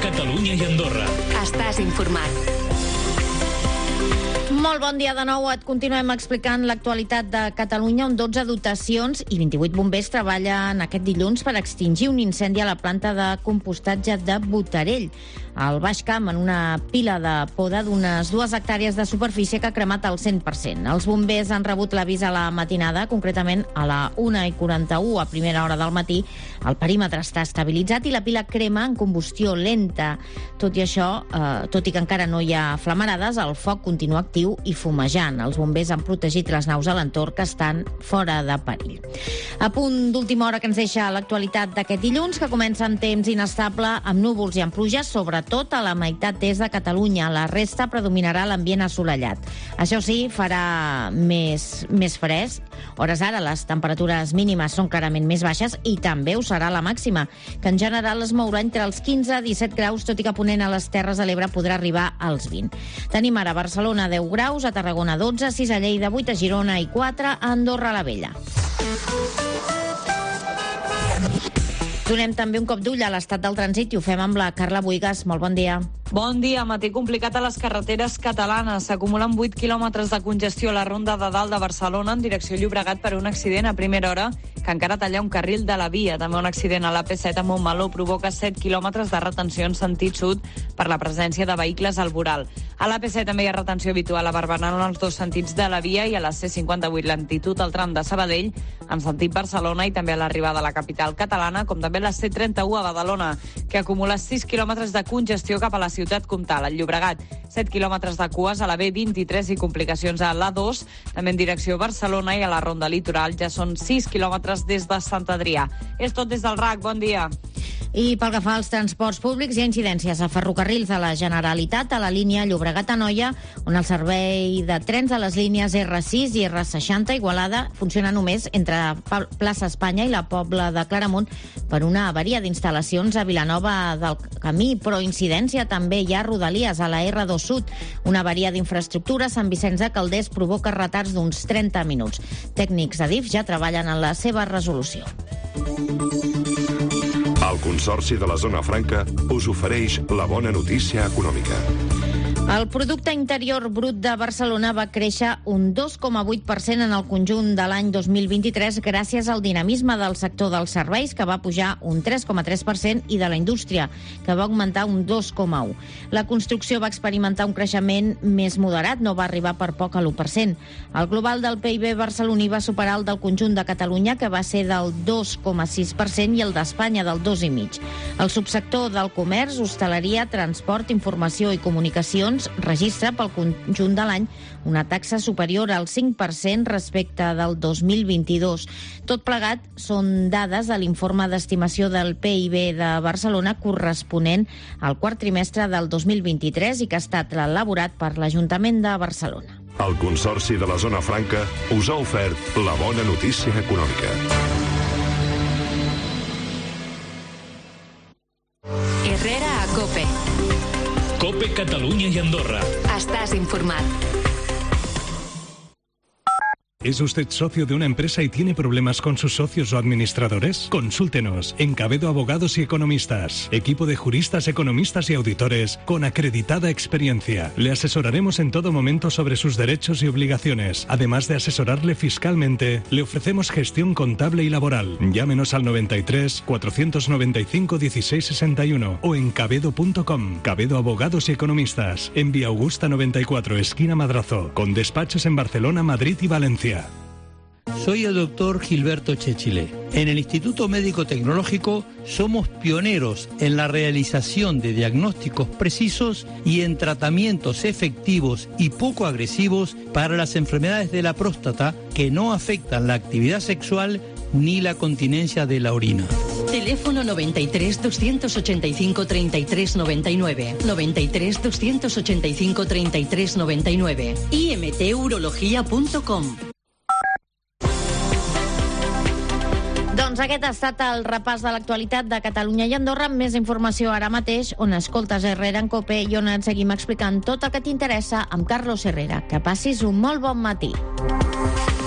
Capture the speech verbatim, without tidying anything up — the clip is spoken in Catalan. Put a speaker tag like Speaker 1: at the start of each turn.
Speaker 1: Catalunya i Andorra.
Speaker 2: Estàs informat.
Speaker 3: Molt bon dia de nou. Et continuem explicant l'actualitat de Catalunya, on dotze dotacions i vint-i-vuit bombers treballen aquest dilluns per extingir un incendi a la planta de compostatge de Botarell, al Baix Camp, en una pila de poda d'unes dues hectàrees de superfície que ha cremat al cent per cent. Els bombers han rebut l'avís a la matinada, concretament a la una i quaranta-u, a primera hora del matí. El perímetre està estabilitzat i la pila crema en combustió lenta. Tot i això, eh, tot i que encara no hi ha flamarades, el foc continua actiu i fumejant. Els bombers han protegit les naus a l'entorn, que estan fora de perill. A punt d'última hora que ens deixa l'actualitat d'aquest dilluns, que comença amb temps inestable, amb núvols i amb pluges, sobretot a la meitat est de Catalunya. La resta predominarà l'ambient assolellat. Això sí, farà més, més fresc. Hores ara les temperatures mínimes són clarament més baixes i també ho serà la màxima, que en general es mourà entre els quinze i disset graus, tot i que a ponent a les Terres de l'Ebre podrà arribar als vint. Tenim ara a Barcelona deu graus, a Tarragona dotze, sis a Lleida, vuit a Girona i quatre a Andorra la Vella. Donem també un cop d'ull a l'estat del trànsit i ho fem amb la Carla Buigas. Molt bon dia.
Speaker 4: Bon dia. Matí complicat a les carreteres catalanes. S'acumulen vuit quilòmetres de congestió a la Ronda de Dalt de Barcelona en direcció Llobregat per un accident a primera hora que encara talla un carril de la via. També un accident a l'A P set a Montmeló provoca set quilòmetres de retenció en sentit sud per la presència de vehicles al voral. A l'A P set també hi ha retenció habitual a Barberà en els dos sentits de la via i a la C cinquanta-vuit lentitud al tram de Sabadell en sentit Barcelona i també a l'arribada a la capital catalana, com també la C trenta-u a Badalona, que acumula sis quilòmetres de congestió cap a la ciutat comtal. Al Llobregat, set quilòmetres de cues a la B vint-i-tres i complicacions a l'A dos, també en direcció Barcelona, i a la Ronda Litoral ja són sis quilòmetres des de Sant Adrià. És tot des del R A C. Bon dia.
Speaker 3: I pel que fa als transports públics, hi ha incidències a ferrocarrils de la Generalitat, a la línia Llobregat-Anoia, on el servei de trens a les línies erre sis i erre seixanta Igualada funciona només entre Plaça Espanya i la Pobla de Claramunt per una avaria d'instal·lacions a Vilanova del Camí, però incidència també hi ha a Rodalies, a la erre dos Sud. Una avaria d'infraestructura a Sant Vicenç de Calders provoca retards d'uns trenta minuts. Tècnics de D I F ja treballen en la seva resolució.
Speaker 5: El Consorci de la Zona Franca us ofereix la bona notícia econòmica.
Speaker 3: El Producte Interior Brut de Barcelona va créixer un dos coma vuit per cent en el conjunt de l'any dos mil vint-i-tres gràcies al dinamisme del sector dels serveis, que va pujar un tres coma tres per cent, i de la indústria, que va augmentar un dos coma u. La construcció va experimentar un creixement més moderat, no va arribar per poc a l'u per cent. El global del P I B barceloní va superar el del conjunt de Catalunya, que va ser del dos coma sis per cent, i el d'Espanya del dos coma cinc per cent. El subsector del comerç, hostaleria, transport, informació i comunicacions registra pel conjunt de l'any una taxa superior al cinc per cent respecte del dos mil vint-i-dos. Tot plegat són dades de l'informe d'estimació del P I B de Barcelona corresponent al quart trimestre del dos mil vint-i-tres i que ha estat elaborat per l'Ajuntament de Barcelona.
Speaker 5: El Consorci de la Zona Franca us ha ofert la bona notícia econòmica.
Speaker 2: Herrera a COPE.
Speaker 1: COPE Catalunya i Andorra.
Speaker 2: Estàs informat.
Speaker 6: ¿Es usted socio de una empresa y tiene problemas con sus socios o administradores? Consúltenos en Cabedo Abogados y Economistas. Equipo de juristas, economistas y auditores con acreditada experiencia. Le asesoraremos en todo momento sobre sus derechos y obligaciones. Además de asesorarle fiscalmente, le ofrecemos gestión contable y laboral. Llámenos al noventa y tres, cuatrocientos noventa y cinco, dieciséis sesenta y uno o en cabedo punto com. Cabedo Abogados y Economistas. En Vía Augusta noventa y cuatro, esquina Madrazo. Con despachos en Barcelona, Madrid y Valencia.
Speaker 7: Soy el doctor Gilberto Chechile. En el Instituto Médico Tecnológico somos pioneros en la realización de diagnósticos precisos y en tratamientos efectivos y poco agresivos para las enfermedades de la próstata que no afectan la actividad sexual ni la continencia de la orina.
Speaker 8: Teléfono noventa y tres, doscientos ochenta y cinco, treinta y tres noventa y nueve. noventa y tres, doscientos ochenta y cinco, treinta y tres noventa y nueve. i eme te urología punto com.
Speaker 3: Doncs aquest ha estat el repàs de l'actualitat de Catalunya i Andorra, amb més informació ara mateix, on escoltes Herrera en COPE i on et seguim explicant tot el que t'interessa amb Carlos Herrera. Que passis un molt bon matí.